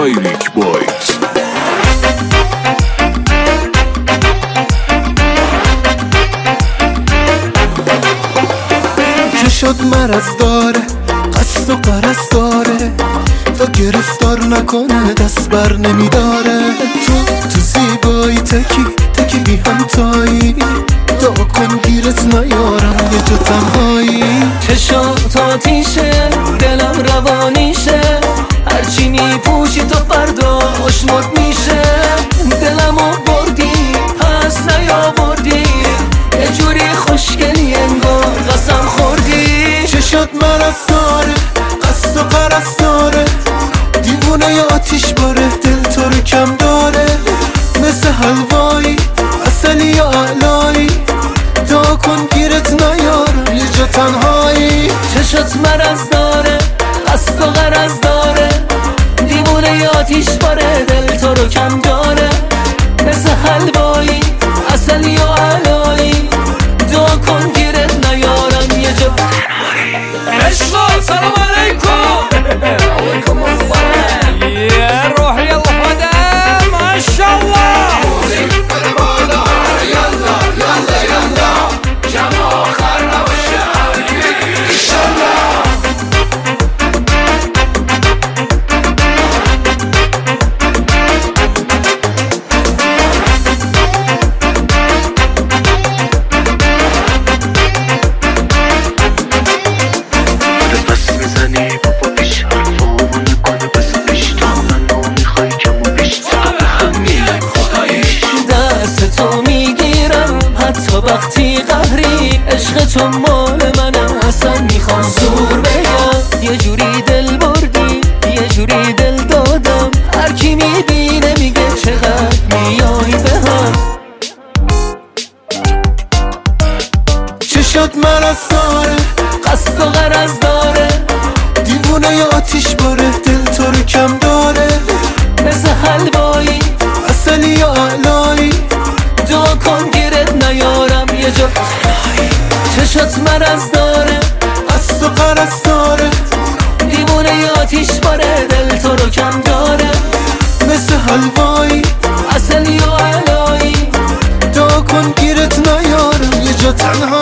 دایریک بایت. چه شد مرض داره، قصد و قرص داره، تا گرفتار نکنه دست بر نمیداره. تو زیبایی تکی بی همتایی، دعا کن گیرت نیارم یه جا تنهایی. چشات آتیشه، دلم روانیشه، هرچی میپوشی تو فردا آشمات میشه. دلمو بردی پس نیاوردی، یه جوری خوشگلی انگار قسم خوردی. چشات مرض داره، قصد و قرص داره، دیوونه یا آتیش باره، دل تو رو کم داره. مثل حلوایی، عسلی یا علایی، دعا کن گیرت نیارم یه جا تنهایی. چشات مرض داره، قصد و غرض داره، دیوونه ی آتیش باره، دل تو رو کم داره. مثل حلوایی، عسلی و علایی، دعا کن گیرت نیارم یه جا. عشقا سلام علیکم. علیکم السلام. يا روح يلا فدا ما شاء الله. وقتی قهری عشق تو مال منه، اصلا میخوام زور بگم. یه جوری دل بردی، یه جوری دل دادم، هر کی میبینه میگه چقدر میای به هم. چشات مرض داره، قصد و غرض داره، دیوونه یا آتیش باره، دل تو رو کم داره. مثل حلوایی، عسلی یا علایی، دعا کن گیرت نیارم یه جا. چشات مرض داره، قصد و قرص داره، دیوونه ی آتیش باره، دل تو رو کم داره. مثل حلوایی، عسلی و علایی، دعا کن گیرت نیارم یه جا تنها.